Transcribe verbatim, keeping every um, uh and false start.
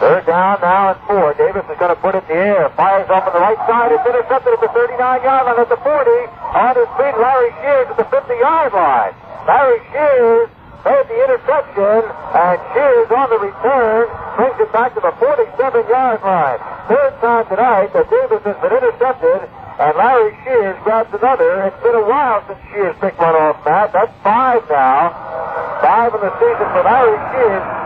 Third down now and four. Davis is going to put it in the air. Fires off on the right side. It's intercepted at the thirty-nine-yard line, at the forty. On his feet, Larry Shears at the fifty-yard line. Larry Shears made the interception, and Shears on the return brings it back to the forty-seven-yard line. Third time tonight that Davis has been intercepted, and Larry Shears grabs another. It's been a while since Shears picked one off, Matt. That's five now. Five in the season for Larry Shears.